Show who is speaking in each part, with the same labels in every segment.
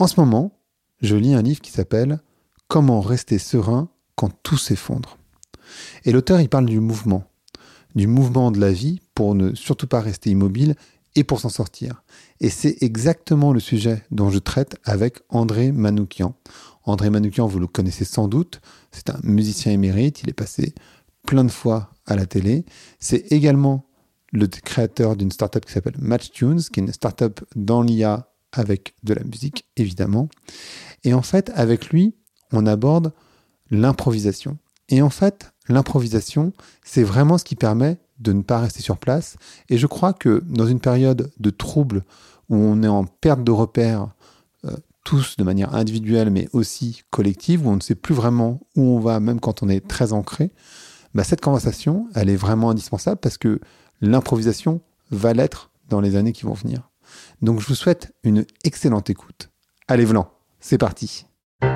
Speaker 1: En ce moment, je lis un livre qui s'appelle « Comment rester serein quand tout s'effondre ». Et l'auteur, il parle du mouvement de la vie pour ne surtout pas rester immobile et pour s'en sortir. Et c'est exactement le sujet dont je traite avec André Manoukian. André Manoukian, vous le connaissez sans doute, c'est un musicien émérite, il est passé plein de fois à la télé. C'est également le créateur d'une startup qui s'appelle MatchTunes, qui est une startup dans l'IA avec de la musique, évidemment. Et en fait, avec lui, on aborde l'improvisation. Et en fait, l'improvisation, c'est vraiment ce qui permet de ne pas rester sur place. Et je crois que dans une période de trouble où on est en perte de repères, tous de manière individuelle, mais aussi collective, où on ne sait plus vraiment où on va, même quand on est très ancré, cette conversation, elle est vraiment indispensable parce que l'improvisation va l'être dans les années qui vont venir. Donc je vous souhaite une excellente écoute. Allez, Vlan, c'est parti.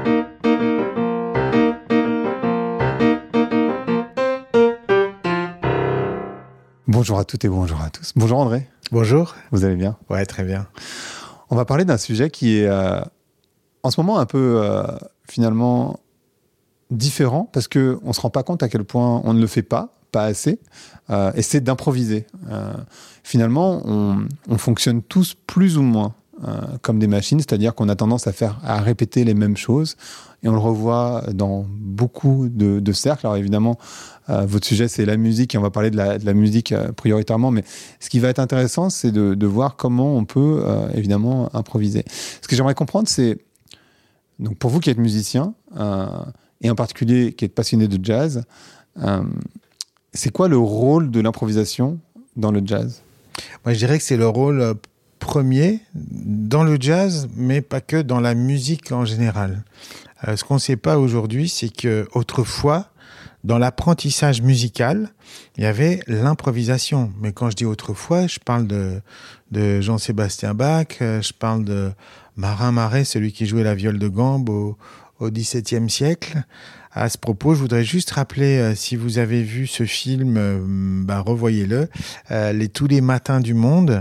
Speaker 1: Bonjour à toutes et bonjour à tous. Bonjour André.
Speaker 2: Bonjour.
Speaker 1: Vous allez bien ?
Speaker 2: Ouais, très bien.
Speaker 1: On va parler d'un sujet qui est en ce moment un peu finalement différent parce qu'on ne se rend pas compte à quel point on ne le fait pas assez, et c'est d'improviser. Finalement, on fonctionne tous plus ou moins comme des machines, c'est-à-dire qu'on a tendance à répéter les mêmes choses, et on le revoit dans beaucoup de cercles. Alors évidemment, votre sujet, c'est la musique, et on va parler de la musique prioritairement, mais ce qui va être intéressant, c'est de voir comment on peut évidemment improviser. Ce que j'aimerais comprendre, c'est, donc pour vous qui êtes musicien, et en particulier qui êtes passionné de jazz, c'est quoi le rôle de l'improvisation dans le jazz ?
Speaker 2: Moi, je dirais que c'est le rôle premier dans le jazz, mais pas que dans la musique en général. Ce qu'on ne sait pas aujourd'hui, c'est qu'autrefois, dans l'apprentissage musical, il y avait l'improvisation. Mais quand je dis autrefois, je parle de Jean-Sébastien Bach, je parle de Marin Marais, celui qui jouait la viole de gambe au XVIIe siècle. À ce propos, je voudrais juste rappeler, si vous avez vu ce film, revoyez-le, Tous les matins du monde.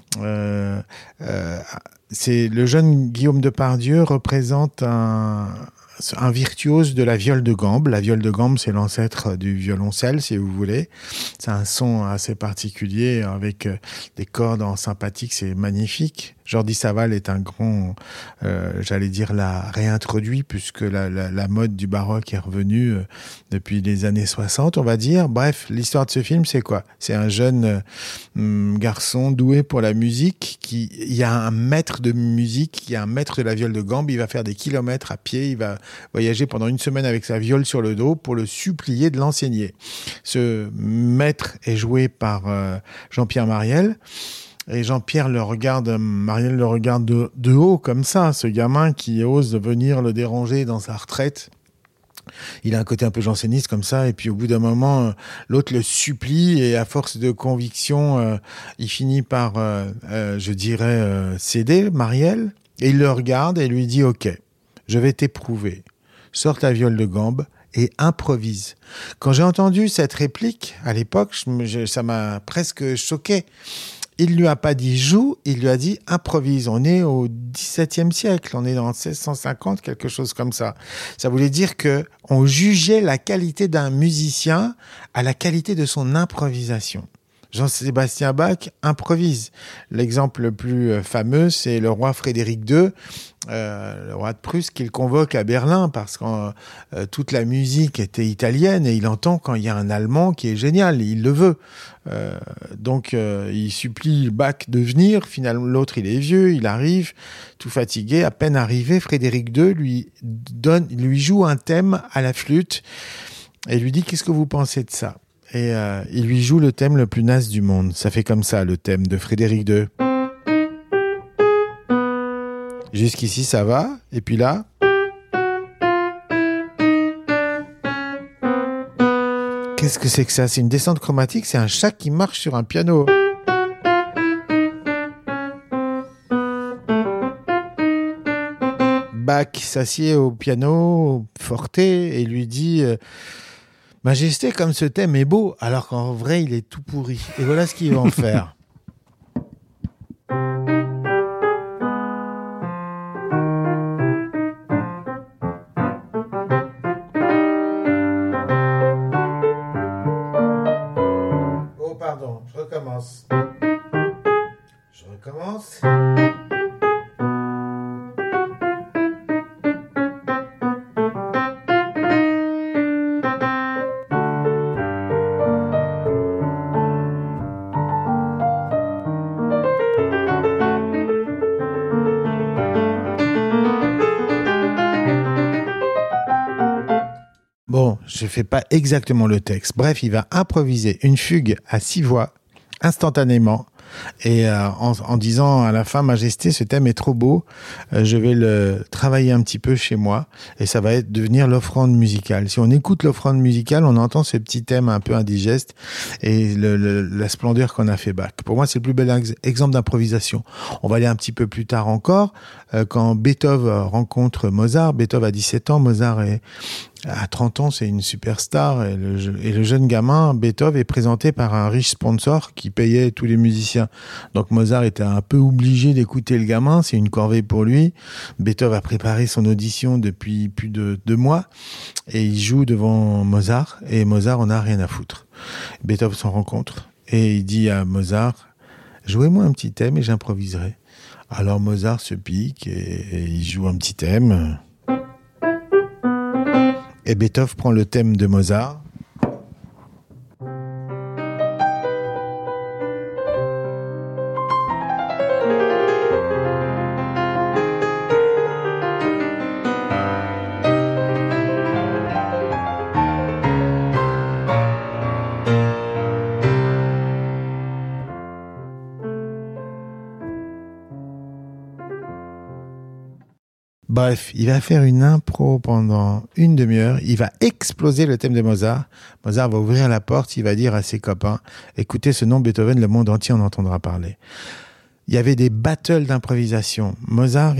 Speaker 2: C'est le jeune Guillaume Depardieu représente un virtuose de la viole de gambe. La viole de gambe, c'est l'ancêtre du violoncelle, si vous voulez. C'est un son assez particulier avec des cordes en sympathique, c'est magnifique. Jordi Savall est un grand, l'a réintroduit puisque la mode du baroque est revenue depuis les années 60, on va dire. Bref, l'histoire de ce film, c'est quoi ? C'est un jeune garçon doué pour la musique il y a un maître de musique, il y a un maître de la viole de gambe, il va faire des kilomètres à pied, il va voyager pendant une semaine avec sa viole sur le dos pour le supplier de l'enseigner. Ce maître est joué par Jean-Pierre Mariel. Et Jean-Pierre Mariel le regarde de haut comme ça, ce gamin qui ose venir le déranger dans sa retraite. Il a un côté un peu janséniste comme ça, et puis au bout d'un moment, l'autre le supplie, et à force de conviction, il finit par, céder, Mariel, et il le regarde et lui dit « Ok, je vais t'éprouver. Sors ta viole de gambe et improvise. » Quand j'ai entendu cette réplique, à l'époque, ça m'a presque choqué. Il lui a pas dit joue, il lui a dit improvise. On est au XVIIe siècle, on est en 1650, quelque chose comme ça. Ça voulait dire que on jugeait la qualité d'un musicien à la qualité de son improvisation. Jean-Sébastien Bach improvise. L'exemple le plus fameux, c'est le roi Frédéric II, le roi de Prusse, qu'il convoque à Berlin parce que toute la musique était italienne, et il entend quand il y a un Allemand qui est génial, il le veut. Donc il supplie Bach de venir. Finalement, l'autre, il est vieux, il arrive tout fatigué. À peine arrivé, Frédéric II lui joue un thème à la flûte et lui dit « Qu'est-ce que vous pensez de ça ?» Et il lui joue le thème le plus naze du monde. Ça fait comme ça, le thème de Frédéric II. Jusqu'ici, ça va. Et puis là... Qu'est-ce que c'est que ça ? C'est une descente chromatique, c'est un chat qui marche sur un piano. Bach s'assied au piano forte et lui dit « Majesté, comme ce thème est beau, alors qu'en vrai, il est tout pourri. » Et voilà ce qu'il va en faire. Bon, je fais pas exactement le texte. Bref, il va improviser une fugue à 6 voix instantanément. Et en disant à la fin, Majesté, ce thème est trop beau, je vais le travailler un petit peu chez moi et ça va devenir l'offrande musicale. Si on écoute l'offrande musicale, on entend ce petit thème un peu indigeste et la splendeur qu'on a fait Bach. Pour moi, c'est le plus bel exemple d'improvisation. On va aller un petit peu plus tard encore, quand Beethoven rencontre Mozart. Beethoven a 17 ans, Mozart à 30 ans, c'est une superstar et le jeune gamin, Beethoven, est présenté par un riche sponsor qui payait tous les musiciens. Donc Mozart était un peu obligé d'écouter le gamin, c'est une corvée pour lui. Beethoven a préparé son audition depuis plus de 2 mois et il joue devant Mozart et Mozart en a rien à foutre. Beethoven s'en rend compte et il dit à Mozart, jouez-moi un petit thème et j'improviserai. Alors Mozart se pique et il joue un petit thème. Et Beethoven prend le thème de Mozart. Bref, il va faire une impro pendant une demi-heure. Il va exploser le thème de Mozart. Mozart va ouvrir la porte. Il va dire à ses copains, écoutez ce nom Beethoven, le monde entier en entendra parler. Il y avait des battles d'improvisation. Mozart,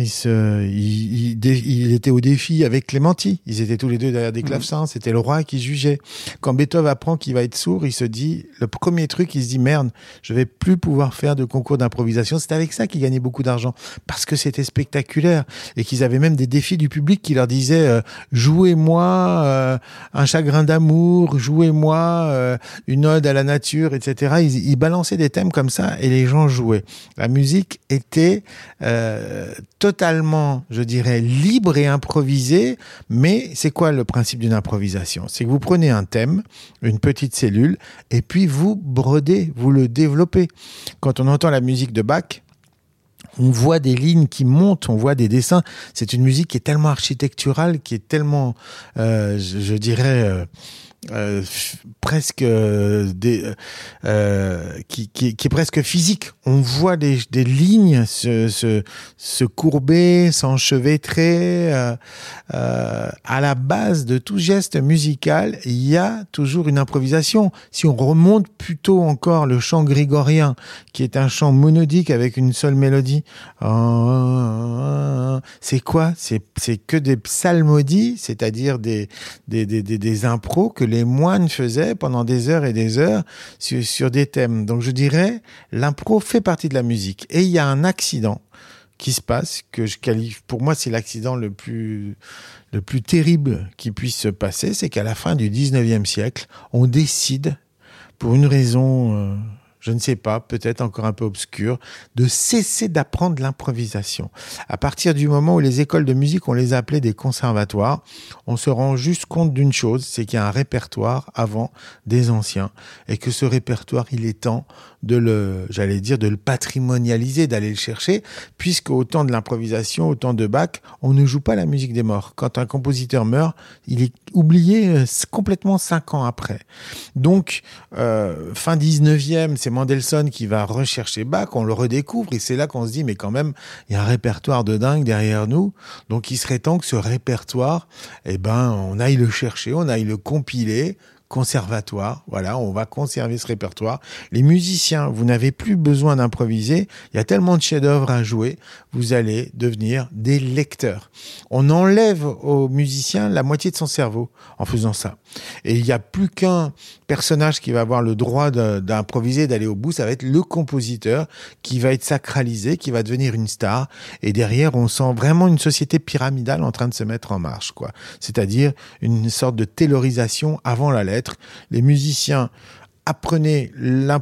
Speaker 2: il était au défi avec Clémenti. Ils étaient tous les deux derrière des clavecins. C'était le roi qui jugeait. Quand Beethoven apprend qu'il va être sourd, il se dit, le premier truc, il se dit, merde, je vais plus pouvoir faire de concours d'improvisation. C'est avec ça qu'ils gagnaient beaucoup d'argent. Parce que c'était spectaculaire. Et qu'ils avaient même des défis du public qui leur disaient, jouez-moi un chagrin d'amour, jouez-moi une ode à la nature, etc. Ils balançaient des thèmes comme ça et les gens jouaient. La musique était totalement, je dirais, libre et improvisée. Mais c'est quoi le principe d'une improvisation ? C'est que vous prenez un thème, une petite cellule, et puis vous brodez, vous le développez. Quand on entend la musique de Bach, on voit des lignes qui montent, on voit des dessins. C'est une musique qui est tellement architecturale, qui est tellement, je dirais... presque qui est presque physique. On voit des lignes se courber, s'enchevêtrer. À la base de tout geste musical, il y a toujours une improvisation. Si on remonte plutôt encore le chant grégorien, qui est un chant monodique avec une seule mélodie, c'est quoi ? C'est que des psalmodies, c'est-à-dire des impros que les moines faisaient pendant des heures et des heures sur des thèmes. Donc je dirais, l'impro fait partie de la musique. Et il y a un accident qui se passe, que je qualifie, pour moi c'est l'accident le plus terrible qui puisse se passer, c'est qu'à la fin du 19e siècle, on décide, pour une raison... je ne sais pas, peut-être encore un peu obscur, de cesser d'apprendre l'improvisation. À partir du moment où les écoles de musique, on les appelait des conservatoires, on se rend juste compte d'une chose, c'est qu'il y a un répertoire avant des anciens, et que ce répertoire, il est temps de le patrimonialiser, d'aller le chercher, puisque au temps de l'improvisation, au temps de Bach, on ne joue pas la musique des morts. Quand un compositeur meurt, il est oublié complètement 5 ans après. Donc, fin 19e, c'est Mendelssohn qui va rechercher Bach, on le redécouvre, et c'est là qu'on se dit, mais quand même, il y a un répertoire de dingue derrière nous, donc il serait temps que ce répertoire, on aille le chercher, on aille le compiler, conservatoire, voilà, on va conserver ce répertoire. Les musiciens, vous n'avez plus besoin d'improviser, il y a tellement de chefs-d'œuvre à jouer, vous allez devenir des lecteurs. On enlève aux musiciens la moitié de son cerveau en faisant ça. Et il n'y a plus qu'un personnage qui va avoir le droit d'improviser, d'aller au bout, ça va être le compositeur qui va être sacralisé, qui va devenir une star. Et derrière, on sent vraiment une société pyramidale en train de se mettre en marche, quoi. C'est-à-dire une sorte de taylorisation avant la lettre. Les musiciens apprenez,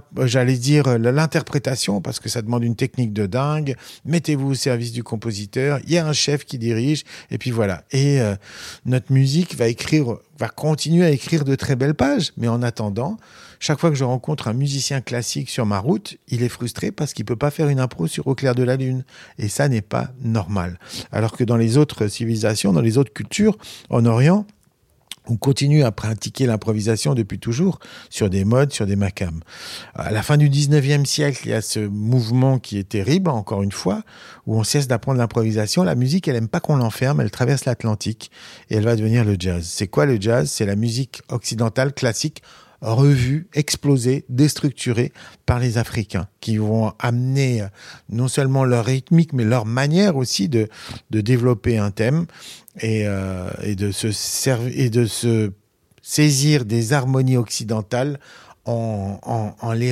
Speaker 2: l'interprétation, parce que ça demande une technique de dingue, mettez-vous au service du compositeur, il y a un chef qui dirige, et puis voilà. Et notre musique va continuer à écrire de très belles pages, mais en attendant, chaque fois que je rencontre un musicien classique sur ma route, il est frustré parce qu'il peut pas faire une impro sur Au clair de la lune. Et ça n'est pas normal. Alors que dans les autres civilisations, dans les autres cultures, en Orient, On continue à pratiquer l'improvisation depuis toujours sur des modes, sur des makams. À la fin du 19e siècle, il y a ce mouvement qui est terrible, encore une fois, où on cesse d'apprendre l'improvisation. La musique, elle aime pas qu'on l'enferme, elle traverse l'Atlantique et elle va devenir le jazz. C'est quoi le jazz? C'est la musique occidentale classique revue, explosée, déstructurée par les Africains, qui vont amener non seulement leur rythmique, mais leur manière aussi de développer un thème et de se saisir des harmonies occidentales en les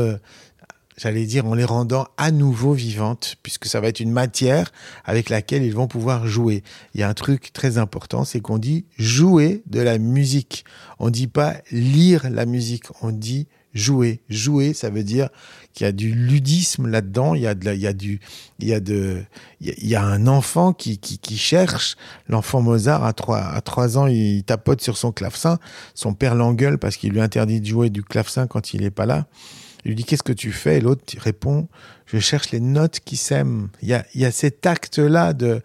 Speaker 2: en les rendant à nouveau vivantes, puisque ça va être une matière avec laquelle ils vont pouvoir jouer. Il y a un truc très important, c'est qu'on dit jouer de la musique. On dit pas lire la musique, on dit jouer. Jouer, ça veut dire qu'il y a du ludisme là-dedans, il y a un enfant qui cherche. L'enfant Mozart, à 3 ans, il tapote sur son clavecin. Son père l'engueule parce qu'il lui interdit de jouer du clavecin quand il est pas là. Il lui dit, qu'est-ce que tu fais? Et l'autre répond, je cherche les notes qui s'aiment. Il y a cet acte-là de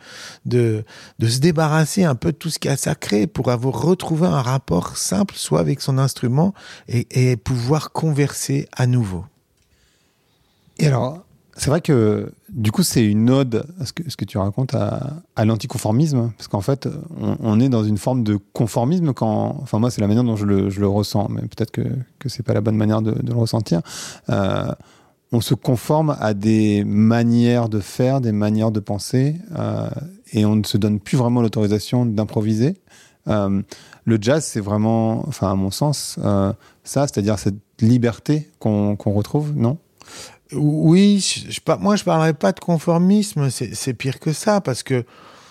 Speaker 2: se débarrasser un peu de tout ce qui est sacré pour avoir retrouvé un rapport simple, soit avec son instrument et pouvoir converser à nouveau.
Speaker 1: Et alors, c'est vrai que du coup, c'est une ode, ce que tu racontes, à l'anticonformisme, parce qu'en fait, on est dans une forme de conformisme enfin moi, c'est la manière dont je le ressens, mais peut-être que c'est pas la bonne manière de le ressentir. On se conforme à des manières de faire, des manières de penser, et on ne se donne plus vraiment l'autorisation d'improviser. Le jazz, c'est vraiment, enfin à mon sens, ça, c'est-à-dire cette liberté qu'on retrouve, non ?
Speaker 2: Oui, moi je parlerais pas de conformisme, c'est pire que ça, parce que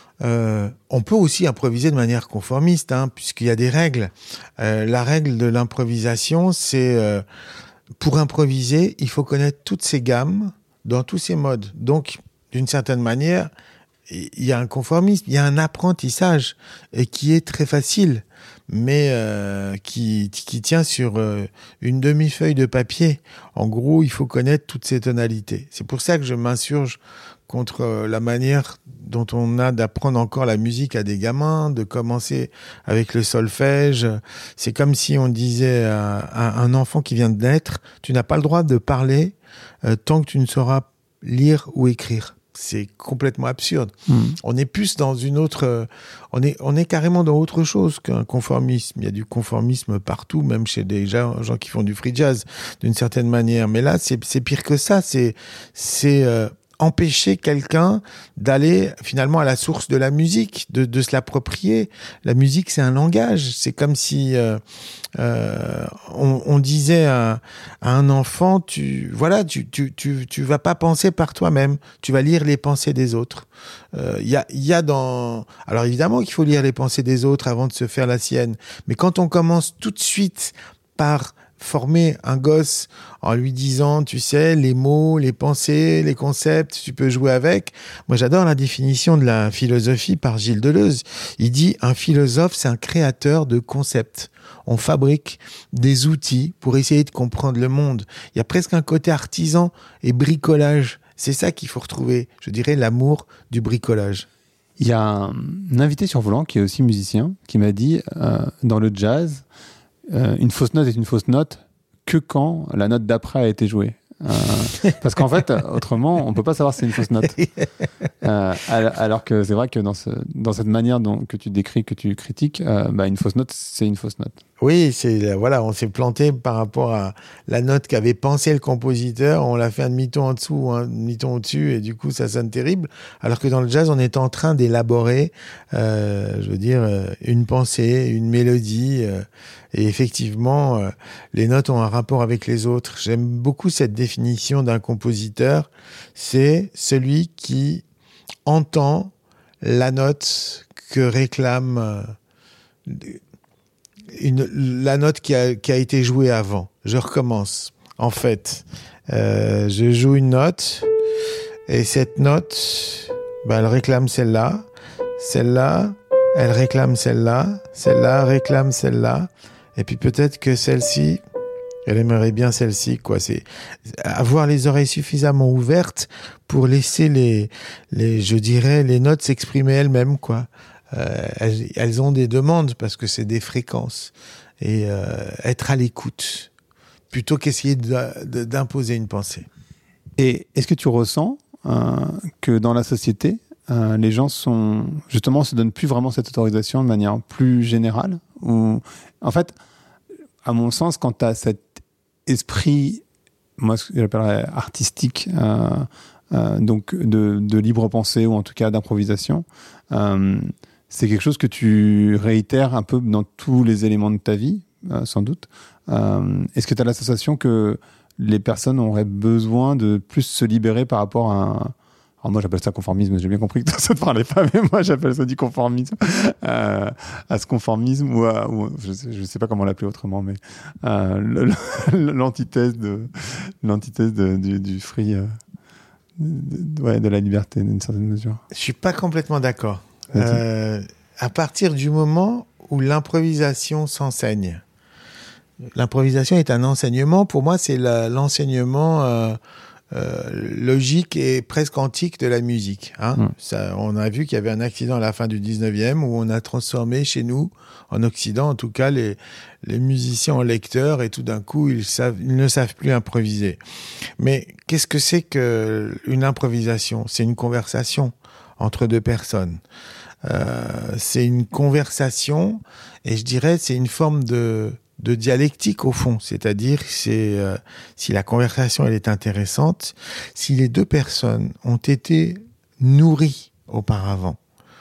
Speaker 2: on peut aussi improviser de manière conformiste, puisqu'il y a des règles. La règle de l'improvisation, c'est pour improviser, il faut connaître toutes ces gammes dans tous ces modes. Donc, d'une certaine manière, il y a un conformisme, il y a un apprentissage et qui est très facile, mais qui tient sur une demi-feuille de papier. En gros, il faut connaître toutes ces tonalités. C'est pour ça que je m'insurge contre la manière dont on a d'apprendre encore la musique à des gamins, de commencer avec le solfège. C'est comme si on disait à un enfant qui vient de naître, tu n'as pas le droit de parler tant que tu ne sauras lire ou écrire. C'est complètement absurde. On est plus dans une autre... On est carrément dans autre chose qu'un conformisme. Il y a du conformisme partout, même chez des gens qui font du free jazz, d'une certaine manière. Mais là, c'est pire que ça. C'est empêcher quelqu'un d'aller finalement à la source de la musique, de se l'approprier. La musique, c'est un langage. C'est comme si on disait à un enfant, tu vas pas penser par toi-même, tu vas lire les pensées des autres. Alors évidemment qu'il faut lire les pensées des autres avant de se faire la sienne, mais quand on commence tout de suite par former un gosse en lui disant, tu sais, les mots, les pensées, les concepts, tu peux jouer avec. Moi, j'adore la définition de la philosophie par Gilles Deleuze. Il dit, un philosophe, c'est un créateur de concepts. On fabrique des outils pour essayer de comprendre le monde. Il y a presque un côté artisan et bricolage. C'est ça qu'il faut retrouver, je dirais, l'amour du bricolage.
Speaker 1: Il y a un invité sur Volant qui est aussi musicien, qui m'a dit, dans le jazz, une fausse note est une fausse note que quand la note d'après a été jouée. Parce qu'en fait, autrement, on ne peut pas savoir si c'est une fausse note. Alors que c'est vrai que dans cette manière que tu décris, que tu critiques, une fausse note, c'est une fausse note.
Speaker 2: Oui, on s'est planté par rapport à la note qu'avait pensé le compositeur. On l'a fait un demi-ton en dessous ou un demi-ton au-dessus et du coup, ça sonne terrible. Alors que dans le jazz, on est en train d'élaborer, une pensée, une mélodie. Et effectivement, les notes ont un rapport avec les autres. J'aime beaucoup cette définition d'un compositeur. C'est celui qui entend la note que réclame la note qui a été jouée avant. Je recommence. En fait, je joue une note et cette note, elle réclame celle-là. Celle-là, elle réclame celle-là. Celle-là réclame celle-là. Et puis peut-être que celle-ci, elle aimerait bien celle-ci, quoi. C'est avoir les oreilles suffisamment ouvertes pour laisser les notes s'exprimer elles-mêmes, quoi. elles ont des demandes parce que c'est des fréquences. Et être à l'écoute, plutôt qu'essayer d'imposer une pensée.
Speaker 1: Et est-ce que tu ressens que dans la société, les gens se donnent plus vraiment cette autorisation de manière plus générale, ou en fait, à mon sens, quand tu as cet esprit, moi ce que j'appellerais artistique, donc de libre pensée ou en tout cas d'improvisation, c'est quelque chose que tu réitères un peu dans tous les éléments de ta vie, sans doute. Est-ce que tu as la sensation que les personnes auraient besoin de plus se libérer par rapport à... Alors moi j'appelle ça conformisme, j'ai bien compris que ça ne te parlait pas, mais moi j'appelle ça du conformisme, à ce conformisme, ou je ne sais pas comment l'appeler autrement, mais l'antithèse du free, de la liberté d'une certaine mesure.
Speaker 2: Je ne suis pas complètement d'accord. À partir du moment où l'improvisation s'enseigne, l'improvisation est un enseignement, pour moi c'est l'enseignement... logique et presque antique de la musique. Ça, on a vu qu'il y avait un accident à la fin du 19e où on a transformé chez nous, en Occident en tout cas, les musiciens en lecteurs, et tout d'un coup ils ne savent plus improviser. Mais qu'est-ce que c'est qu'une improvisation ? C'est une conversation entre deux personnes. C'est une conversation, et je dirais c'est une forme de dialectique au fond, c'est-à-dire si la conversation elle est intéressante, si les deux personnes ont été nourries auparavant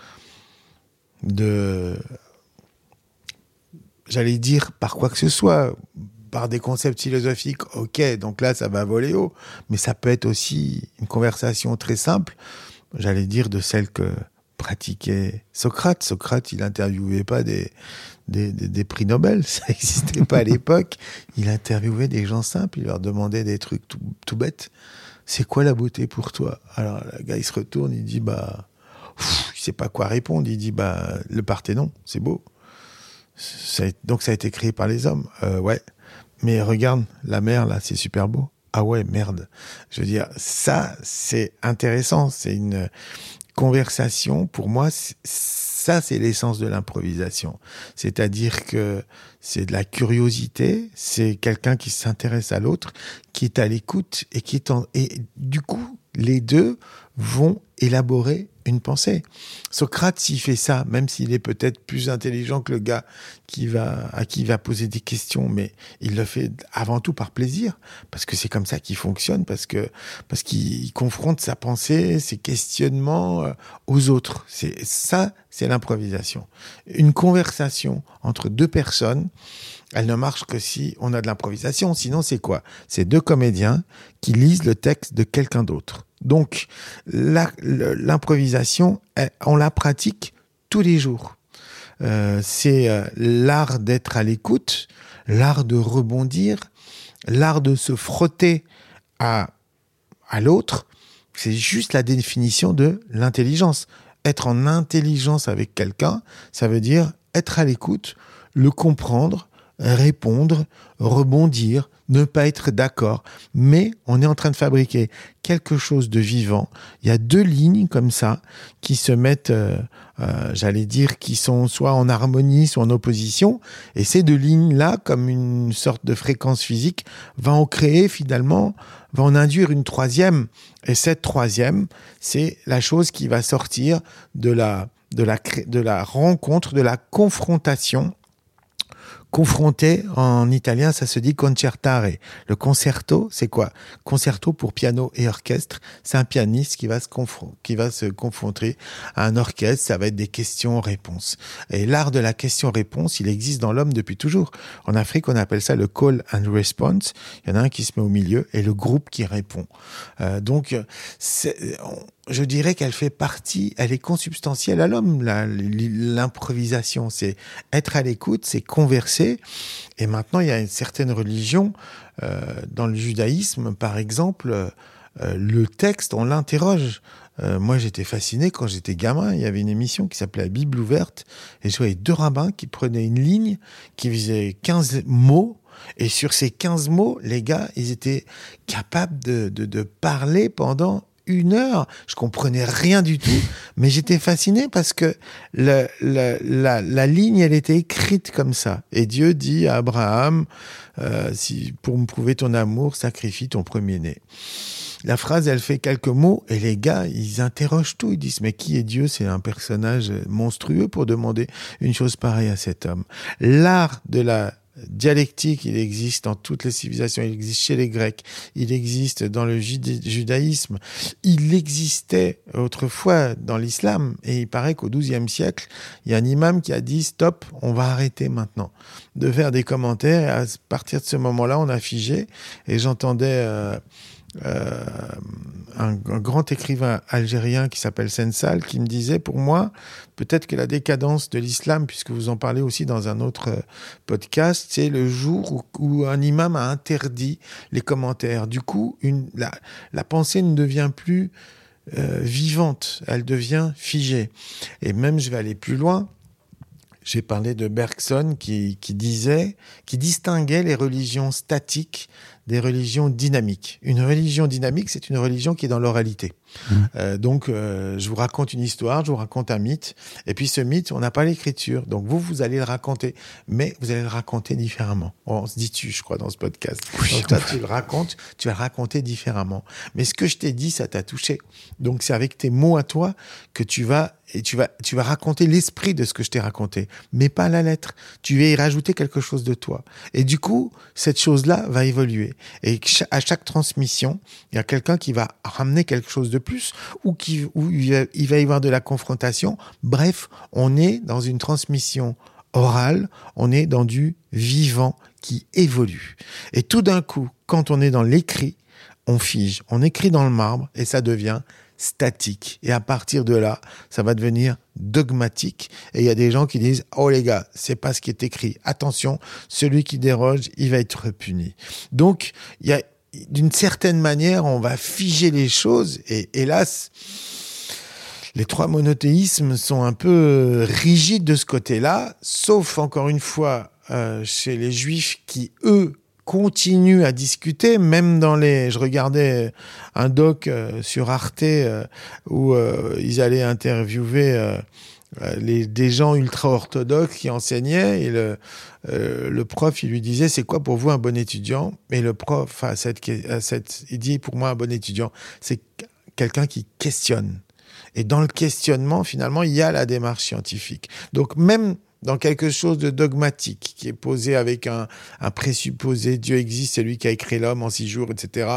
Speaker 2: j'allais dire par quoi que ce soit, par des concepts philosophiques, ok, donc là ça va voler haut, mais ça peut être aussi une conversation très simple, j'allais dire de celle que pratiquait Socrate. Socrate, il interviewait pas des prix Nobel, ça n'existait pas à l'époque. Il interviewait des gens simples, il leur demandait des trucs tout bêtes. C'est quoi la beauté pour toi ? Alors le gars il se retourne, il dit il sait pas quoi répondre. Il dit le Parthénon, c'est beau. Donc ça a été créé par les hommes. Ouais, mais regarde la mer là, c'est super beau. Ah ouais, merde. Je veux dire, ça c'est intéressant, c'est une conversation. Pour moi, ça, c'est l'essence de l'improvisation. C'est-à-dire que c'est de la curiosité, c'est quelqu'un qui s'intéresse à l'autre, qui est à l'écoute et du coup, les deux vont élaborer une pensée. Socrate, s'il fait ça, même s'il est peut-être plus intelligent que le gars à qui il va poser des questions, mais il le fait avant tout par plaisir, parce que c'est comme ça qu'il fonctionne, parce qu'il confronte sa pensée, ses questionnements aux autres. C'est l'improvisation. Une conversation entre deux personnes, elle ne marche que si on a de l'improvisation. Sinon, c'est quoi ? C'est deux comédiens qui lisent le texte de quelqu'un d'autre. Donc, l'improvisation, on la pratique tous les jours. C'est l'art d'être à l'écoute, l'art de rebondir, l'art de se frotter à l'autre. C'est juste la définition de l'intelligence. Être en intelligence avec quelqu'un, ça veut dire être à l'écoute, le comprendre, répondre, rebondir, ne pas être d'accord, mais on est en train de fabriquer quelque chose de vivant. Il y a deux lignes comme ça qui se mettent, j'allais dire, qui sont soit en harmonie, soit en opposition, et ces deux lignes-là, comme une sorte de fréquence physique, va en induire une troisième, et cette troisième, c'est la chose qui va sortir de la rencontre, de la confrontation. Confronté, en italien, ça se dit concertare. Le concerto, c'est quoi ? Concerto pour piano et orchestre, c'est un pianiste qui va se confronter à un orchestre, ça va être des questions-réponses. Et l'art de la question-réponse, il existe dans l'homme depuis toujours. En Afrique, on appelle ça le call and response. Il y en a un qui se met au milieu et le groupe qui répond. Donc, je dirais qu'elle fait partie, elle est consubstantielle à l'homme, l'improvisation. C'est être à l'écoute, c'est converser. Et maintenant, il y a une certaine religion, dans le judaïsme, par exemple, le texte, on l'interroge. Moi, j'étais fasciné quand j'étais gamin. Il y avait une émission qui s'appelait La Bible ouverte. Et je voyais deux rabbins qui prenaient une ligne qui faisait 15 mots. Et sur ces 15 mots, les gars, ils étaient capables de parler pendant 1 heure. Je comprenais rien du tout, mais j'étais fasciné parce que la ligne, elle était écrite comme ça. Et Dieu dit à Abraham, si pour me prouver ton amour, sacrifie ton premier-né. La phrase, elle fait quelques mots et les gars, ils interrogent tout. Ils disent, mais qui est Dieu? C'est un personnage monstrueux pour demander une chose pareille à cet homme. L'art de la dialectique, il existe dans toutes les civilisations. Il existe chez les Grecs. Il existe dans le judaïsme. Il existait autrefois dans l'islam. Et il paraît qu'au XIIe siècle, il y a un imam qui a dit, stop, on va arrêter maintenant de faire des commentaires. Et à partir de ce moment-là, on a figé. Et j'entendais... un grand écrivain algérien qui s'appelle Sensal qui me disait, pour moi, peut-être que la décadence de l'islam, puisque vous en parlez aussi dans un autre podcast, c'est le jour où un imam a interdit les commentaires. Du coup, la pensée ne devient plus vivante, elle devient figée. Et même, je vais aller plus loin, j'ai parlé de Bergson qui distinguait les religions statiques des religions dynamiques. Une religion dynamique, c'est une religion qui est dans l'oralité. Donc, je vous raconte une histoire, je vous raconte un mythe, et puis ce mythe, on n'a pas l'écriture. Donc, vous allez le raconter, mais vous allez le raconter différemment. On se dit je crois, dans ce podcast. Oui, donc, toi, tu le racontes, tu vas le raconter différemment. Mais ce que je t'ai dit, ça t'a touché. Donc, c'est avec tes mots à toi que tu vas raconter l'esprit de ce que je t'ai raconté, mais pas la lettre. Tu vas y rajouter quelque chose de toi. Et du coup, cette chose-là va évoluer. Et à chaque transmission, il y a quelqu'un qui va ramener quelque chose de plus où il va y avoir de la confrontation. Bref, on est dans une transmission orale, on est dans du vivant qui évolue. Et tout d'un coup, quand on est dans l'écrit, on fige, on écrit dans le marbre et ça devient statique. Et à partir de là, ça va devenir dogmatique. Et il y a des gens qui disent, oh les gars, c'est pas ce qui est écrit. Attention, celui qui déroge, il va être puni. Donc, il y a, d'une certaine manière, on va figer les choses. Et hélas, les 3 monothéismes sont un peu rigides de ce côté-là, sauf, encore une fois, chez les juifs qui, eux, continuent à discuter, même je regardais un doc sur Arte où ils allaient interviewer des gens ultra-orthodoxes qui enseignaient et le prof, il lui disait, c'est quoi pour vous un bon étudiant? Et le prof, il dit, pour moi, un bon étudiant, c'est quelqu'un qui questionne. Et dans le questionnement, finalement, il y a la démarche scientifique. Donc, même dans quelque chose de dogmatique, qui est posé avec un présupposé, Dieu existe, c'est lui qui a créé l'homme en 6 jours, etc.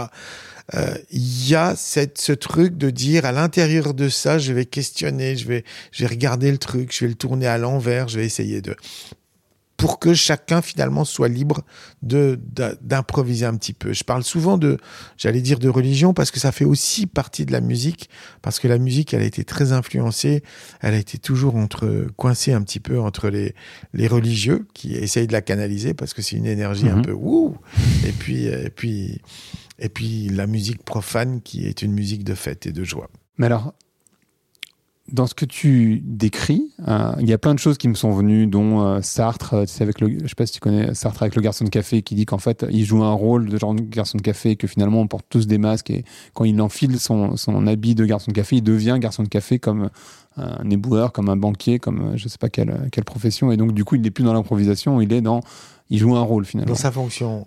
Speaker 2: Il y a ce truc de dire, à l'intérieur de ça, je vais questionner, je vais regarder le truc, je vais le tourner à l'envers, je vais essayer pour que chacun, finalement, soit libre d'improviser un petit peu. Je parle souvent de religion, parce que ça fait aussi partie de la musique, parce que la musique, elle a été très influencée, elle a été toujours coincée un petit peu entre les religieux, qui essayent de la canaliser, parce que c'est une énergie un peu wouh, et puis la musique profane, qui est une musique de fête et de joie.
Speaker 1: Mais alors, dans ce que tu décris, il y a plein de choses qui me sont venues, dont Sartre, tu sais, je sais pas si tu connais Sartre avec le garçon de café, qui dit qu'en fait, il joue un rôle de genre de garçon de café, et que finalement, on porte tous des masques, et quand il enfile son habit de garçon de café, il devient garçon de café comme un éboueur, comme un banquier, comme je sais pas quelle profession, et donc du coup, il n'est plus dans l'improvisation, il joue un rôle finalement.
Speaker 2: Dans sa fonction.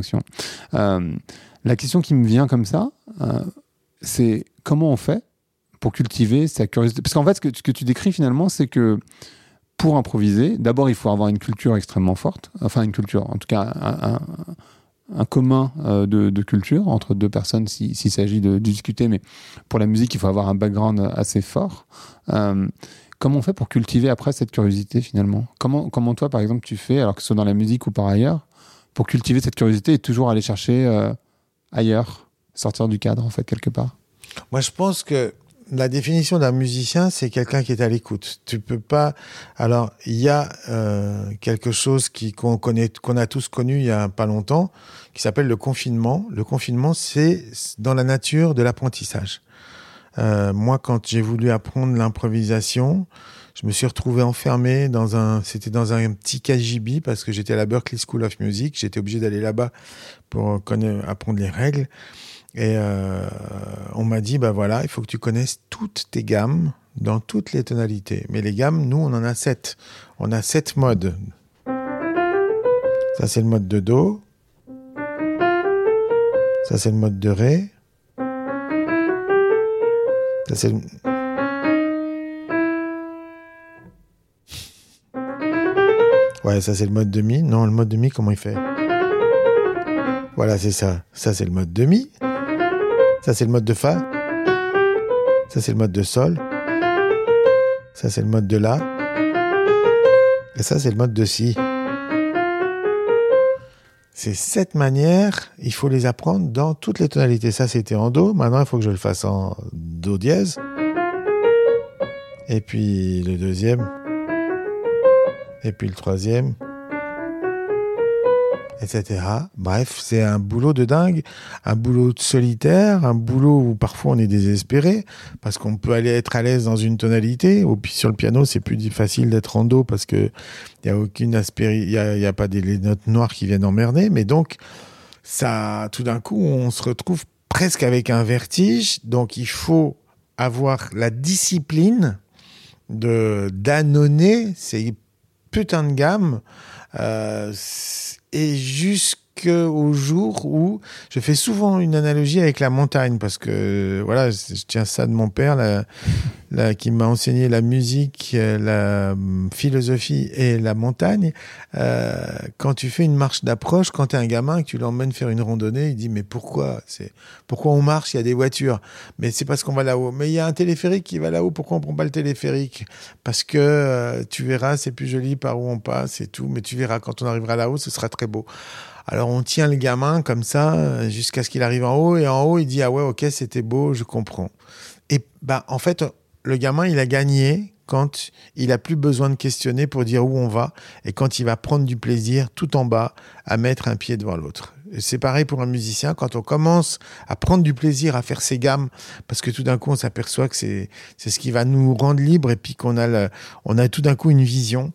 Speaker 1: La question qui me vient comme ça, c'est comment on fait pour cultiver sa curiosité. Parce qu'en fait, ce que tu décris finalement, c'est que pour improviser, d'abord, il faut avoir une culture extrêmement forte. Enfin, une culture, en tout cas, un commun de culture entre 2 personnes s'il s'agit de discuter. Mais pour la musique, il faut avoir un background assez fort. Comment on fait pour cultiver après cette curiosité finalement ? Comment toi, par exemple, tu fais, alors que ce soit dans la musique ou par ailleurs, pour cultiver cette curiosité et toujours aller chercher ailleurs, sortir du cadre, en fait, quelque part ?
Speaker 2: Moi, je pense que la définition d'un musicien, c'est quelqu'un qui est à l'écoute. Tu peux pas. Alors, il y a quelque chose qu'on a tous connu il y a pas longtemps, qui s'appelle le confinement. Le confinement, c'est dans la nature de l'apprentissage. Moi, quand j'ai voulu apprendre l'improvisation, je me suis retrouvé enfermé c'était dans un petit KGB, parce que j'étais à la Berklee School of Music. J'étais obligé d'aller là-bas pour apprendre les règles. Et on m'a dit, bah voilà, il faut que tu connaisses toutes tes gammes dans toutes les tonalités. Mais les gammes, nous, on en a 7. On a 7 modes. Ça, c'est le mode de Do. Ça, c'est le mode de Ré. Ça, c'est le... Ouais, ça, c'est le mode de Mi. Non, le mode de Mi, comment il fait? Voilà, c'est ça. Ça, c'est le mode de Mi. Ça, c'est le mode de Fa. Ça, c'est le mode de Sol. Ça, c'est le mode de La. Et ça, c'est le mode de Si. Ces 7 manières, il faut les apprendre dans toutes les tonalités. Ça, c'était en Do. Maintenant, il faut que je le fasse en Do dièse. Et puis le deuxième. Et puis le troisième. Etc. Bref, c'est un boulot de dingue, un boulot de solitaire, un boulot où parfois on est désespéré parce qu'on peut aller être à l'aise dans une tonalité. Ou puis sur le piano, c'est plus facile d'être en Do parce que il y a aucune il y a pas les notes noires qui viennent emmerder. Mais donc ça, tout d'un coup, on se retrouve presque avec un vertige. Donc il faut avoir la discipline d'annoncer ces putains de gammes. Et jusqu'au jour où je fais souvent une analogie avec la montagne parce que voilà, je tiens ça de mon père qui m'a enseigné la musique, la philosophie et la montagne. Quand tu fais une marche d'approche, quand tu es un gamin et que tu l'emmènes faire une randonnée, il dit mais pourquoi on marche, il y a des voitures, mais c'est parce qu'on va là-haut, mais il y a un téléphérique qui va là-haut, pourquoi on prend pas le téléphérique? Parce que tu verras, c'est plus joli par où on passe et tout, mais tu verras quand on arrivera là-haut, ce sera très beau. Alors on tient le gamin comme ça jusqu'à ce qu'il arrive en haut, et en haut il dit ah ouais, ok, c'était beau, je comprends. Et en fait, le gamin il a gagné quand il a plus besoin de questionner pour dire où on va, et quand il va prendre du plaisir tout en bas à mettre un pied devant l'autre. Et c'est pareil pour un musicien, quand on commence à prendre du plaisir à faire ses gammes, parce que tout d'un coup on s'aperçoit que c'est ce qui va nous rendre libres, et puis qu'on a on a tout d'un coup une vision,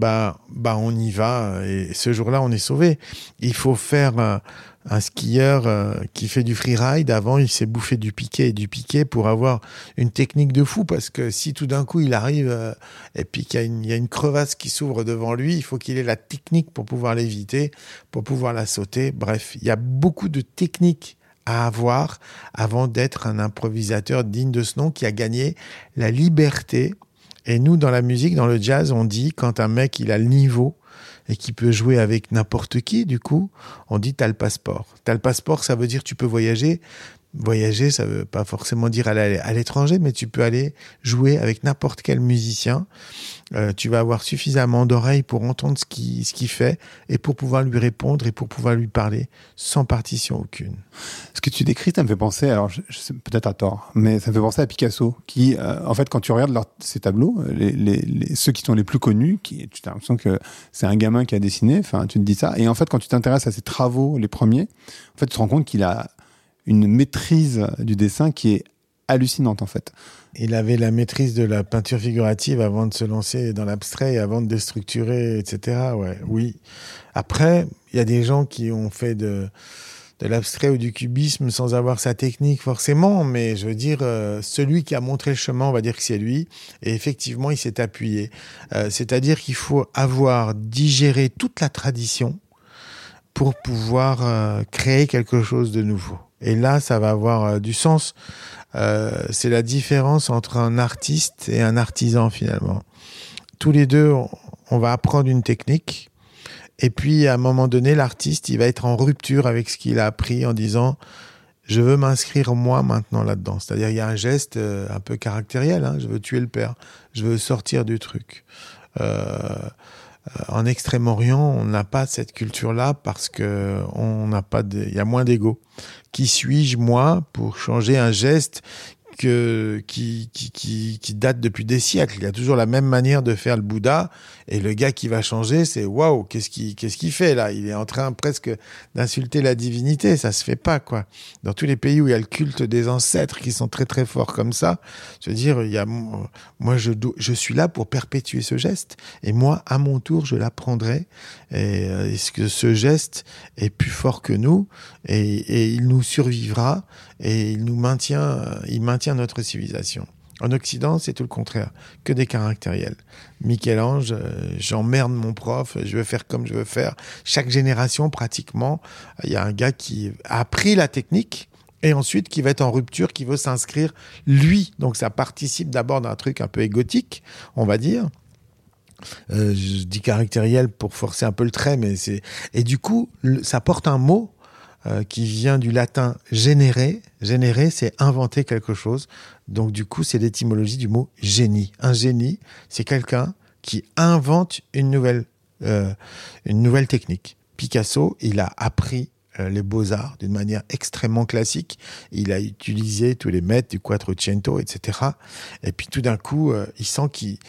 Speaker 2: on y va, et ce jour-là on est sauvé. Il faut faire un skieur qui fait du freeride, avant il s'est bouffé du piquet pour avoir une technique de fou, parce que si tout d'un coup il arrive et puis qu'il y a une crevasse qui s'ouvre devant lui, il faut qu'il ait la technique pour pouvoir l'éviter, pour pouvoir la sauter. Bref, il y a beaucoup de techniques à avoir avant d'être un improvisateur digne de ce nom, qui a gagné la liberté. Et nous, dans la musique, dans le jazz, on dit, quand un mec il a le niveau et qui peut jouer avec n'importe qui, du coup, on dit t'as le passeport. T'as le passeport, ça veut dire tu peux voyager. Voyager, ça veut pas forcément dire aller à l'étranger, mais tu peux aller jouer avec n'importe quel musicien. Tu vas avoir suffisamment d'oreilles pour entendre ce qu'il fait, et pour pouvoir lui répondre et pour pouvoir lui parler sans partition aucune.
Speaker 1: Ce que tu décris, ça me fait penser, alors je sais peut-être à tort, mais ça me fait penser à Picasso, qui, en fait, quand tu regardes ses tableaux, ceux qui sont les plus connus, tu as l'impression que c'est un gamin qui a dessiné, enfin, tu te dis ça, et en fait, quand tu t'intéresses à ses travaux, les premiers, en fait, tu te rends compte qu'il a une maîtrise du dessin qui est hallucinante, en fait.
Speaker 2: Il avait la maîtrise de la peinture figurative avant de se lancer dans l'abstrait et avant de déstructurer, etc. Ouais, oui. Après, il y a des gens qui ont fait de l'abstrait ou du cubisme sans avoir sa technique forcément, mais je veux dire, celui qui a montré le chemin, on va dire que c'est lui, et effectivement, il s'est appuyé. C'est-à-dire qu'il faut avoir digéré toute la tradition pour pouvoir créer quelque chose de nouveau. Et là, ça va avoir du sens. C'est la différence entre un artiste et un artisan, finalement. Tous les deux, on va apprendre une technique. Et puis, à un moment donné, l'artiste, il va être en rupture avec ce qu'il a appris en disant « Je veux m'inscrire, moi, maintenant, là-dedans. » C'est-à-dire, il y a un geste un peu caractériel. Je veux tuer le père. Je veux sortir du truc. En Extrême-Orient, on n'a pas cette culture-là parce que il y a moins d'ego. Qui suis-je, moi, pour changer un geste qui date depuis des siècles. Il y a toujours la même manière de faire le Bouddha, et le gars qui va changer, c'est waouh, qu'est-ce qu'il fait là? Il est en train presque d'insulter la divinité, ça se fait pas, quoi. Dans tous les pays où il y a le culte des ancêtres qui sont très très forts comme ça, je veux dire, moi je suis là pour perpétuer ce geste, et moi à mon tour je l'apprendrai, et est-ce que ce geste est plus fort que nous, et il nous survivra, et il maintient notre civilisation. En Occident, c'est tout le contraire, que des caractériels. Michel-Ange, j'emmerde mon prof, je veux faire comme je veux faire. Chaque génération, pratiquement, il y a un gars qui a appris la technique et ensuite qui va être en rupture, qui veut s'inscrire lui. Donc ça participe d'abord d'un truc un peu égotique, on va dire. Je dis caractériel pour forcer un peu le trait, mais c'est... Et du coup, ça porte un mot qui vient du latin générer. Générer, c'est inventer quelque chose. Donc, du coup, c'est l'étymologie du mot génie. Un génie, c'est quelqu'un qui invente une nouvelle technique. Picasso, il a appris les beaux-arts d'une manière extrêmement classique. Il a utilisé tous les maîtres du Quattrocento, etc. Et puis, tout d'un coup, il sent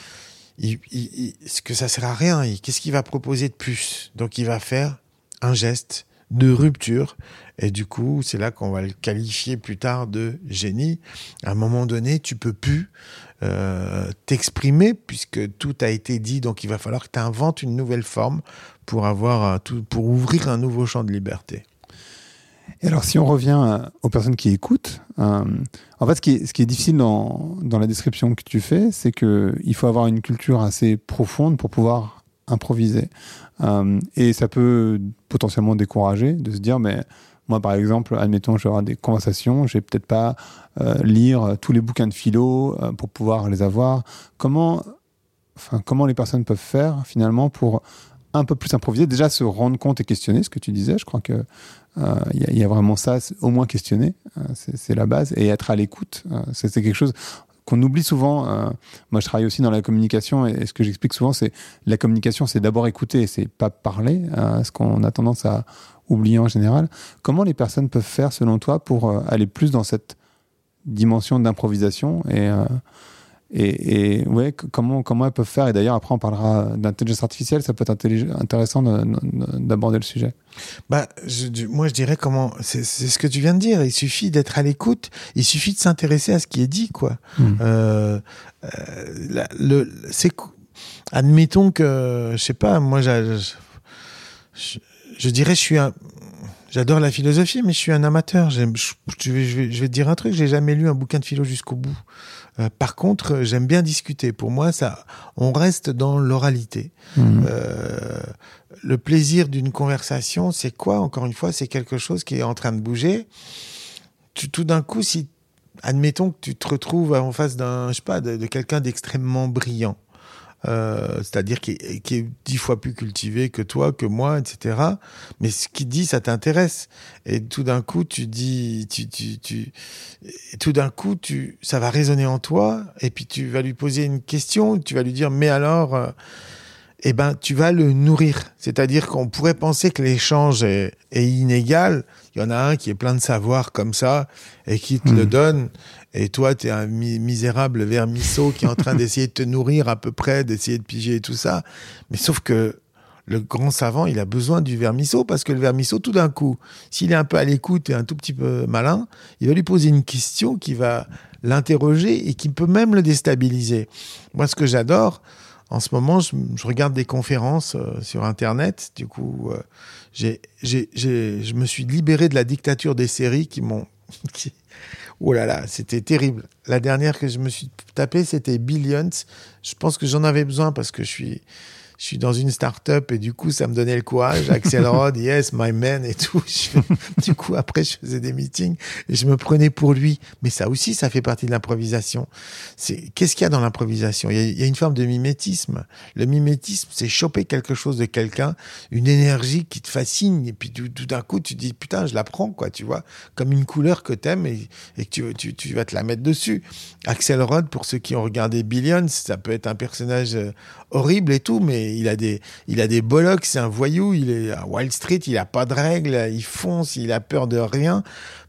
Speaker 2: que ça sert à rien. Qu'est-ce qu'il va proposer de plus? Donc, il va faire un geste de rupture, et du coup, c'est là qu'on va le qualifier plus tard de génie. À un moment donné, tu peux plus t'exprimer puisque tout a été dit, donc il va falloir que tu inventes une nouvelle forme pour ouvrir un nouveau champ de liberté.
Speaker 1: Et alors, si on revient aux personnes qui écoutent, en fait, ce qui est difficile dans la description que tu fais, c'est qu'il faut avoir une culture assez profonde pour pouvoir improviser. Et ça peut potentiellement décourager de se dire, mais moi, par exemple, admettons, je vais avoir des conversations, je vais peut-être pas lire tous les bouquins de philo pour pouvoir les avoir. Comment les personnes peuvent faire, finalement, pour un peu plus improviser? Déjà, se rendre compte et questionner ce que tu disais. Je crois que il y a vraiment ça, au moins questionner, c'est la base, et être à l'écoute. C'est quelque chose qu'on oublie souvent. Moi, je travaille aussi dans la communication, et ce que j'explique souvent, c'est la communication, c'est d'abord écouter, c'est pas parler, ce qu'on a tendance à oublier en général. Comment les personnes peuvent faire, selon toi, pour aller plus dans cette dimension d'improvisation, et ouais, comment elles peuvent faire? Et d'ailleurs, après, on parlera d'intelligence artificielle. Ça peut être intéressant d'aborder le sujet.
Speaker 2: Moi, je dirais c'est ce que tu viens de dire. Il suffit d'être à l'écoute. Il suffit de s'intéresser à ce qui est dit, quoi. Admettons que, je sais pas, moi, je dirais, j'adore la philosophie, mais je suis un amateur. Je vais te dire un truc. J'ai jamais lu un bouquin de philo jusqu'au bout. Par contre, j'aime bien discuter. Pour moi, on reste dans l'oralité. Le plaisir d'une conversation, c'est quoi? Encore une fois, c'est quelque chose qui est en train de bouger. Tout d'un coup, admettons que tu te retrouves en face de quelqu'un d'extrêmement brillant. C'est-à-dire qui est 10 fois plus cultivé que toi, que moi, etc. Mais ce qu'il dit, ça t'intéresse. Et tout d'un coup, ça va résonner en toi. Et puis tu vas lui poser une question. Tu vas lui dire, mais alors, tu vas le nourrir. C'est-à-dire qu'on pourrait penser que l'échange est inégal. Il y en a un qui est plein de savoir comme ça et qui te le donne. Et toi, t'es un misérable vermisseau qui est en train d'essayer de te nourrir à peu près, d'essayer de piger et tout ça. Mais sauf que le grand savant, il a besoin du vermisseau parce que le vermisseau, tout d'un coup, s'il est un peu à l'écoute et un tout petit peu malin, il va lui poser une question qui va l'interroger et qui peut même le déstabiliser. Moi, ce que j'adore, en ce moment, je regarde des conférences sur Internet. Du coup, je me suis libéré de la dictature des séries Oh là là, c'était terrible. La dernière que je me suis tapée, c'était Billions. Je pense que j'en avais besoin parce que je suis dans une start-up et du coup, ça me donnait le courage. Axelrod, yes, my man et tout. Du coup, après, je faisais des meetings et je me prenais pour lui. Mais ça aussi, ça fait partie de l'improvisation. Qu'est-ce qu'il y a dans l'improvisation? Il y a une forme de mimétisme. Le mimétisme, c'est choper quelque chose de quelqu'un, une énergie qui te fascine et puis tout d'un coup, tu te dis, putain, je la prends, quoi, tu vois, comme une couleur que t'aimes et que tu vas te la mettre dessus. Axelrod, pour ceux qui ont regardé Billions, ça peut être un personnage horrible et tout, mais il a des bollocks, c'est un voyou, il est à Wall Street, il a pas de règles, il fonce, il a peur de rien.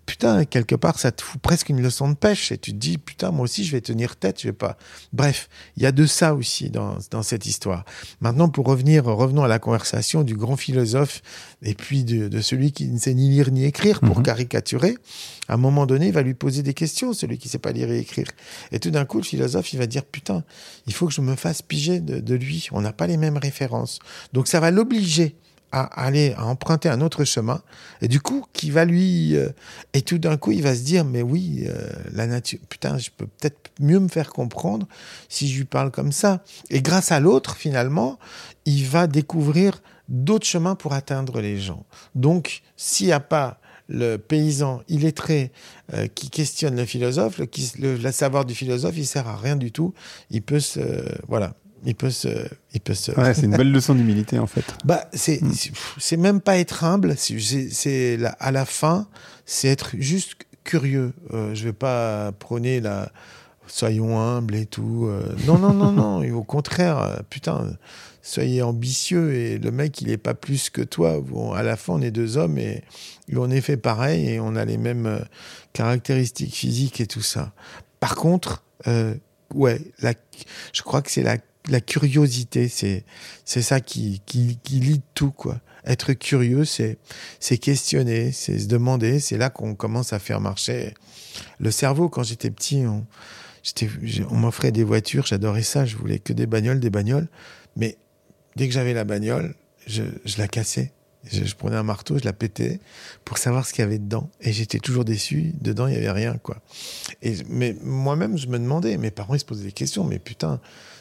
Speaker 2: putain, quelque part, ça te fout presque une leçon de pêche et tu te dis, putain, moi aussi, je vais tenir tête, je vais pas. Bref, il y a de ça aussi dans cette histoire. Maintenant, revenons à la conversation du grand philosophe et puis de celui qui ne sait ni lire ni écrire, pour caricaturer. À un moment donné, il va lui poser des questions, celui qui ne sait pas lire et écrire. Et tout d'un coup, le philosophe, il va dire, putain, il faut que je me fasse piger de lui. On n'a pas les mêmes références. Donc, ça va l'obliger à emprunter un autre chemin. Et du coup, et tout d'un coup, il va se dire, mais oui, la nature, putain, je peux peut-être mieux me faire comprendre si je lui parle comme ça. Et grâce à l'autre, finalement, il va découvrir d'autres chemins pour atteindre les gens. Donc, s'il n'y a pas le paysan illettré qui questionne le philosophe, le savoir du philosophe, il sert à rien du tout. Il peut se... voilà. Il peut se...
Speaker 1: Ouais, c'est une belle leçon d'humilité, en fait.
Speaker 2: Bah, c'est même pas être humble. À la fin, c'est être juste curieux. Je vais pas prôner soyons humbles et tout. Non. Et au contraire, putain, soyez ambitieux. Et le mec, il est pas plus que toi. Bon, à la fin, on est deux hommes et on est fait pareil et on a les mêmes caractéristiques physiques et tout ça. Par contre, ouais, je crois que c'est la curiosité, c'est ça qui lie tout, quoi. Être curieux, c'est questionner, c'est se demander. C'est là qu'on commence à faire marcher le cerveau. Quand j'étais petit, on m'offrait des voitures, j'adorais ça. Je voulais que des bagnoles. Mais dès que j'avais la bagnole, je la cassais. Je prenais un marteau, je la pétais pour savoir ce qu'il y avait dedans. Et j'étais toujours déçu. Dedans, il n'y avait rien, quoi. Mais moi-même, je me demandais. Mes parents, ils se posaient des questions. Mais putain,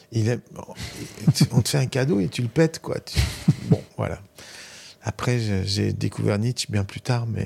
Speaker 2: on te fait un cadeau et tu le pètes, quoi. Bon, voilà. Après, j'ai découvert Nietzsche bien plus tard, mais...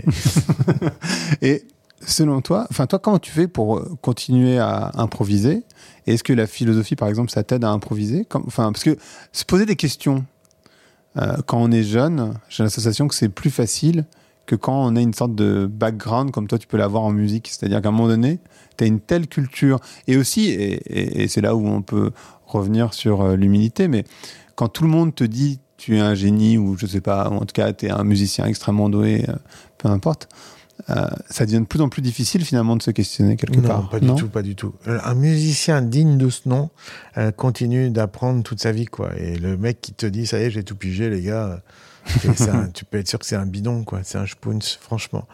Speaker 1: Et selon toi, comment tu fais pour continuer à improviser? Et est-ce que la philosophie, par exemple, ça t'aide à improviser? Parce que se poser des questions quand on est jeune, j'ai l'impression que c'est plus facile que quand on a une sorte de background comme toi tu peux l'avoir en musique. C'est-à-dire qu'à un moment donné, tu as une telle culture. Et aussi, et c'est là où on peut revenir sur l'humilité, mais quand tout le monde te dit tu es un génie ou je sais pas, ou en tout cas tu es un musicien extrêmement doué, peu importe, ça devient de plus en plus difficile finalement de se questionner quelque part.
Speaker 2: Non, pas du tout. Un musicien digne de ce nom continue d'apprendre toute sa vie, quoi. Et le mec qui te dit ça y est, j'ai tout pigé, les gars, tu peux être sûr que c'est un bidon, quoi. C'est un spoons, franchement.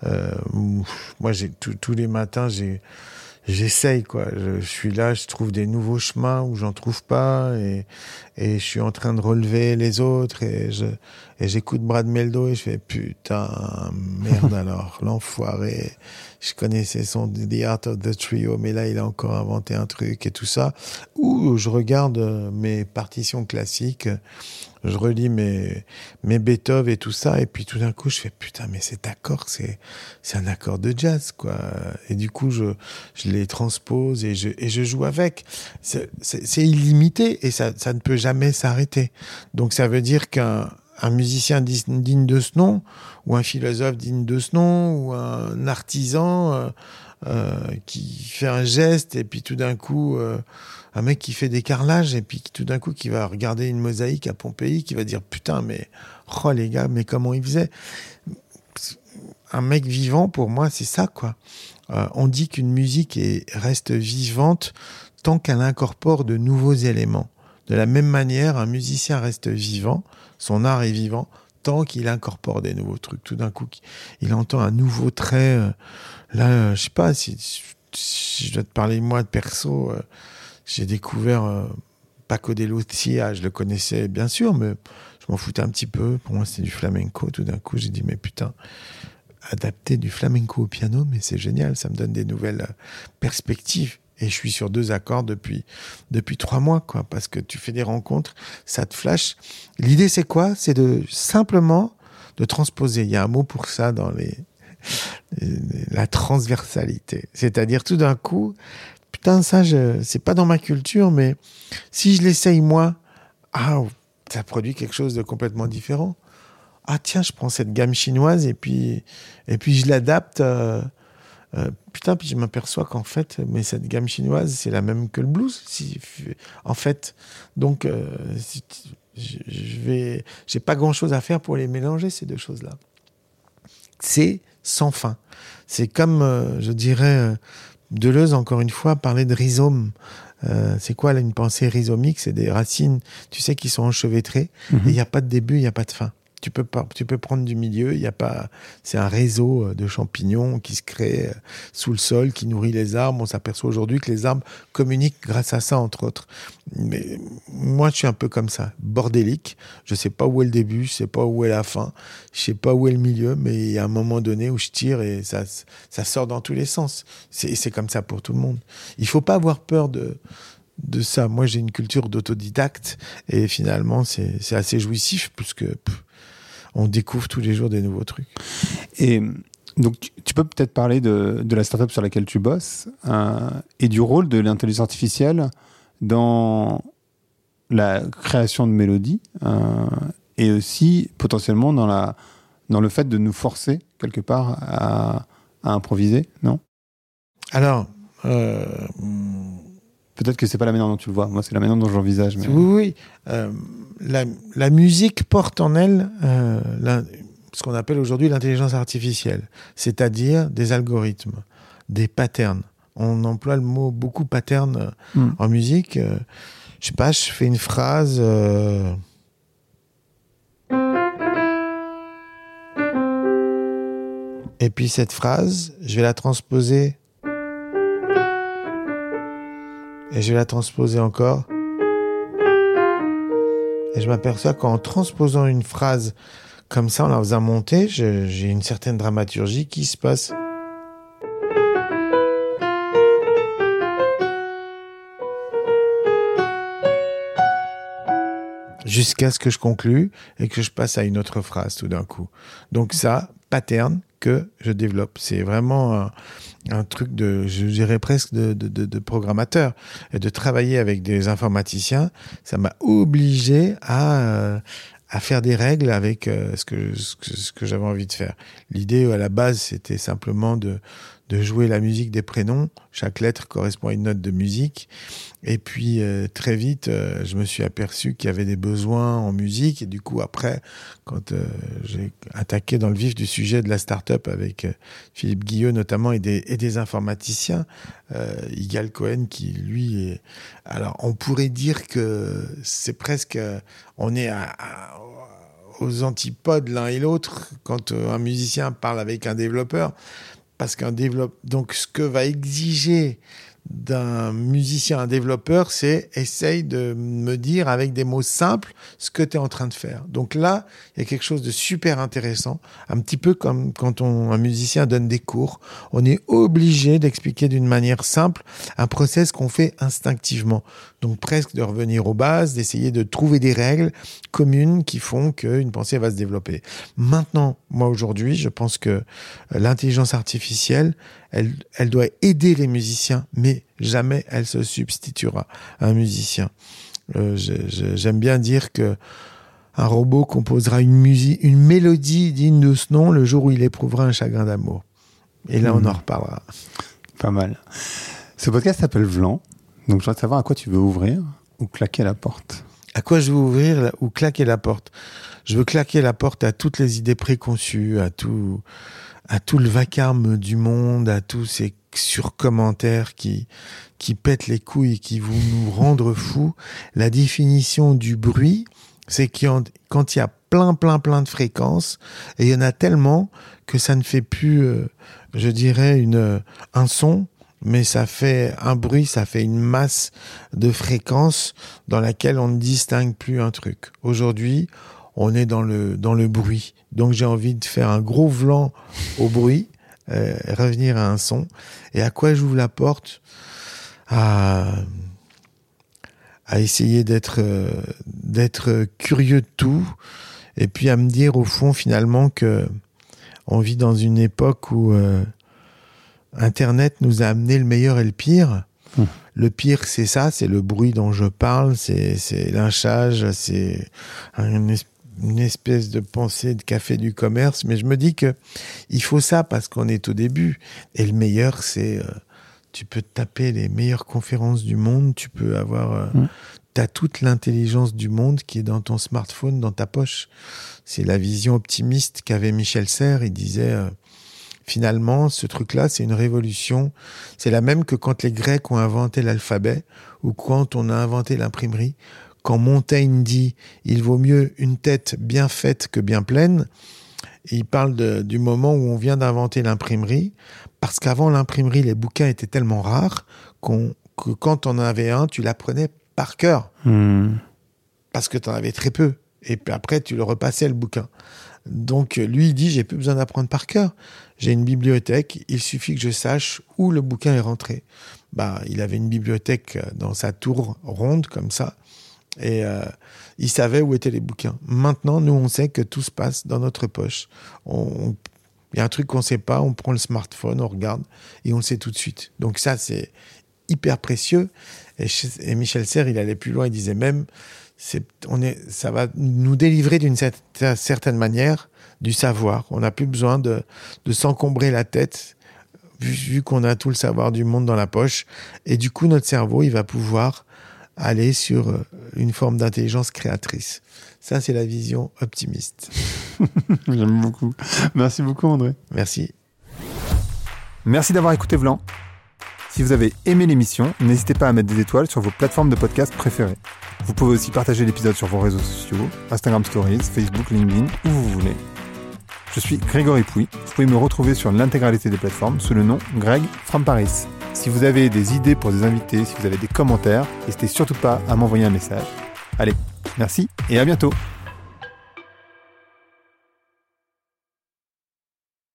Speaker 2: Moi, tous les matins, j'essaye, quoi. Je suis là, je trouve des nouveaux chemins où j'en trouve pas et je suis en train de relever les autres et j'écoute Brad Meldo et je fais putain, merde alors, l'enfoiré. Je connaissais The Art of the Trio, mais là, il a encore inventé un truc et tout ça. Ou je regarde mes partitions classiques, je relis mes Beethoven et tout ça, et puis tout d'un coup, je fais putain, mais cet accord, c'est un accord de jazz, quoi. Et du coup, je les transpose et je joue avec. C'est illimité et ça ne peut jamais s'arrêter. Donc, ça veut dire qu'un musicien digne de ce nom, ou un philosophe digne de ce nom, ou un artisan qui fait un geste, et puis tout d'un coup, un mec qui fait des carrelages, et puis tout d'un coup, qui va regarder une mosaïque à Pompéi, qui va dire, putain, mais, oh les gars, mais comment il faisait? Un mec vivant, pour moi, c'est ça, quoi. On dit qu'une musique reste vivante tant qu'elle incorpore de nouveaux éléments. De la même manière, un musicien reste vivant, son art est vivant, tant qu'il incorpore des nouveaux trucs. Tout d'un coup, il entend un nouveau trait. Là, je sais pas, si je dois te parler, moi, de perso, j'ai découvert Paco de Lucia, je le connaissais bien sûr, mais je m'en foutais un petit peu. Pour moi, c'était du flamenco. Tout d'un coup, j'ai dit, mais putain, adapter du flamenco au piano, mais c'est génial, ça me donne des nouvelles perspectives. Et je suis sur 2 accords depuis 3 mois, quoi, parce que tu fais des rencontres, ça te flash. L'idée, c'est quoi? C'est simplement de transposer. Il y a un mot pour ça dans la transversalité. C'est-à-dire, tout d'un coup, putain, ça, c'est pas dans ma culture, mais si je l'essaye, moi, ça produit quelque chose de complètement différent. Ah, tiens, je prends cette gamme chinoise et puis je l'adapte. Putain, puis je m'aperçois qu'en fait, mais cette gamme chinoise, c'est la même que le blues, en fait. Donc, j'ai pas grand-chose à faire pour les mélanger, ces deux choses-là. C'est sans fin. C'est comme, je dirais, Deleuze, encore une fois, parlait de rhizome. C'est quoi là, une pensée rhizomique? C'est des racines, tu sais, qui sont enchevêtrées. Et il n'y a pas de début, il n'y a pas de fin. Tu peux prendre du milieu, il y a pas, c'est un réseau de champignons qui se crée sous le sol, qui nourrit les arbres. On s'aperçoit aujourd'hui que les arbres communiquent grâce à ça, entre autres. Mais moi, je suis un peu comme ça, bordélique. Je sais pas où est le début, je sais pas où est la fin, je sais pas où est le milieu, mais il y a un moment donné où je tire et ça sort dans tous les sens. C'est comme ça pour tout le monde. Il faut pas avoir peur de ça. Moi, j'ai une culture d'autodidacte et finalement, c'est assez jouissif puisque on découvre tous les jours des nouveaux trucs.
Speaker 1: Et donc, tu peux peut-être parler de la startup sur laquelle tu bosses et du rôle de l'intelligence artificielle dans la création de mélodies et aussi potentiellement dans le fait de nous forcer quelque part à improviser, non?
Speaker 2: Alors,
Speaker 1: peut-être que c'est pas la manière dont tu le vois. Moi, c'est la manière dont j'envisage. Mais...
Speaker 2: Oui. La musique porte en elle ce qu'on appelle aujourd'hui l'intelligence artificielle, c'est-à-dire des algorithmes, des patterns. On emploie le mot beaucoup pattern en musique. Je sais pas, je fais une phrase. Et puis cette phrase, je vais la transposer. Et je vais la transposer encore. Et je m'aperçois qu'en transposant une phrase comme ça, en la faisant monter, j'ai une certaine dramaturgie qui se passe. Jusqu'à ce que je conclue et que je passe à une autre phrase tout d'un coup. Donc ça, pattern que je développe. C'est vraiment un truc je dirais presque de programmateur. Et de travailler avec des informaticiens, ça m'a obligé à faire des règles avec ce que j'avais envie de faire. L'idée à la base, c'était simplement de jouer la musique des prénoms. Chaque lettre correspond à une note de musique. Et puis très vite, je me suis aperçu qu'il y avait des besoins en musique. Et du coup, après, quand j'ai attaqué dans le vif du sujet de la start-up avec Philippe Guilleux notamment et des informaticiens, Yigal Cohen qui lui est... Alors, on pourrait dire que c'est presque... on est aux antipodes l'un et l'autre quand un musicien parle avec un développeur. Parce donc ce que va exiger d'un musicien, un développeur, c'est essaye de me dire avec des mots simples ce que tu es en train de faire. Donc là, il y a quelque chose de super intéressant, un petit peu comme quand un musicien donne des cours. On est obligé d'expliquer d'une manière simple un process qu'on fait instinctivement. Donc presque de revenir aux bases, d'essayer de trouver des règles communes qui font qu'une pensée va se développer. Maintenant, moi aujourd'hui, je pense que l'intelligence artificielle, elle doit aider les musiciens, mais jamais elle se substituera à un musicien. J'aime bien dire que un robot composera une mélodie digne de ce nom le jour où il éprouvera un chagrin d'amour. Et là, on en reparlera.
Speaker 1: Pas mal. Ce podcast s'appelle Vlan. Donc, je voudrais savoir à quoi tu veux ouvrir ou claquer la porte.
Speaker 2: À quoi je veux ouvrir ou claquer la porte? Je veux claquer la porte à toutes les idées préconçues, à tout le vacarme du monde, à tous ces surcommentaires qui pètent les couilles et qui vont nous rendre fous. La définition du bruit, c'est quand il y a plein de fréquences, et il y en a tellement que ça ne fait plus, je dirais, un son, mais ça fait un bruit, ça fait une masse de fréquences dans laquelle on ne distingue plus un truc. Aujourd'hui, on est dans le bruit. Donc j'ai envie de faire un gros vlan au bruit, revenir à un son. Et à quoi j'ouvre la porte? À essayer d'être curieux de tout, et puis à me dire au fond finalement que on vit dans une époque où Internet nous a amené le meilleur et le pire. Le pire, c'est ça, c'est le bruit dont je parle, c'est lynchage, c'est une espèce de pensée de café du commerce. Mais je me dis que il faut ça parce qu'on est au début. Et le meilleur, c'est tu peux taper les meilleures conférences du monde, tu peux avoir t'as toute l'intelligence du monde qui est dans ton smartphone, dans ta poche. C'est la vision optimiste qu'avait Michel Serres. Il disait Finalement, ce truc-là, c'est une révolution. C'est la même que quand les Grecs ont inventé l'alphabet ou quand on a inventé l'imprimerie. Quand Montaigne dit « il vaut mieux une tête bien faite que bien pleine », il parle du moment où on vient d'inventer l'imprimerie, parce qu'avant l'imprimerie, les bouquins étaient tellement rares que quand on en avait un, tu l'apprenais par cœur. Parce que tu en avais très peu. Et puis après, tu le repassais, le bouquin. Donc, lui, il dit, j'ai plus besoin d'apprendre par cœur. J'ai une bibliothèque, il suffit que je sache où le bouquin est rentré. Il avait une bibliothèque dans sa tour ronde, comme ça. Et il savait où étaient les bouquins. Maintenant, nous, on sait que tout se passe dans notre poche. Il y a un truc qu'on ne sait pas, on prend le smartphone, on regarde, et on le sait tout de suite. Donc ça, c'est hyper précieux. Et Michel Serres, il allait plus loin, il disait même, ça va nous délivrer d'une certaine manière du savoir. On n'a plus besoin de s'encombrer la tête, vu qu'on a tout le savoir du monde dans la poche. Et du coup, notre cerveau, il va pouvoir aller sur une forme d'intelligence créatrice. Ça, c'est la vision optimiste.
Speaker 1: J'aime beaucoup. Merci beaucoup, André.
Speaker 2: Merci.
Speaker 1: Merci d'avoir écouté Vlan. Si vous avez aimé l'émission, n'hésitez pas à mettre des étoiles sur vos plateformes de podcast préférées. Vous pouvez aussi partager l'épisode sur vos réseaux sociaux, Instagram Stories, Facebook, LinkedIn, où vous voulez. Je suis Grégory Pouy. Vous pouvez me retrouver sur l'intégralité des plateformes sous le nom Greg from Paris. Si vous avez des idées pour des invités, si vous avez des commentaires, n'hésitez surtout pas à m'envoyer un message. Allez, merci et à bientôt.